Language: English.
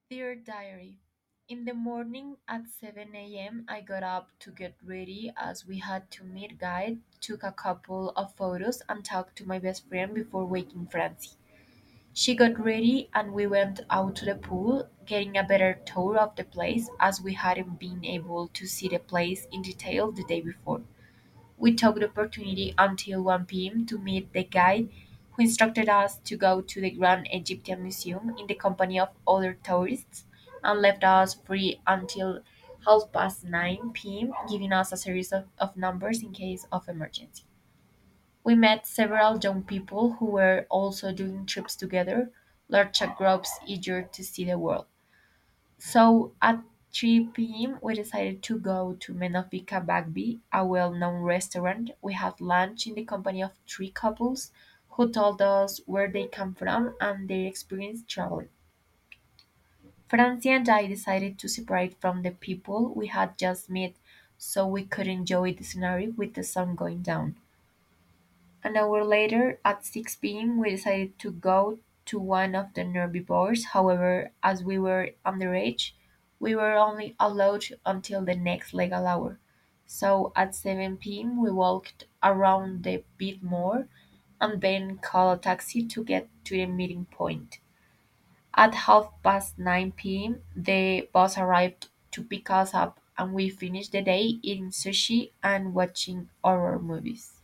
Dear Diary, in the morning at 7 a.m., I got up to get ready as we had to meet guide, took a couple of photos, and talked to my best friend before waking Francie. She got ready and we went out to the pool, getting a better tour of the place as we hadn't been able to see the place in detail the day before. We took the opportunity until 1 p.m. to meet the guide who instructed us to go to the Grand Egyptian Museum in the company of other tourists and left us free until half past 9 p.m., giving us a series of numbers in case of emergency. We met several young people who were also doing trips together, large groups eager to see the world. So at 3 p.m., we decided to go to Menofika Bagby, a well known restaurant. We had lunch in the company of three couples who told us where they come from and their experience traveling. Francia and I decided to separate from the people we had just met so we could enjoy the scenery with the sun going down. An hour later, at 6 p.m., we decided to go to one of the nearby bars. However, as we were underage, we were only allowed until the next legal hour. So at 7 p.m., we walked around a bit more and then called a taxi to get to the meeting point. At half past 9 p.m., the bus arrived to pick us up, and we finished the day eating sushi and watching horror movies.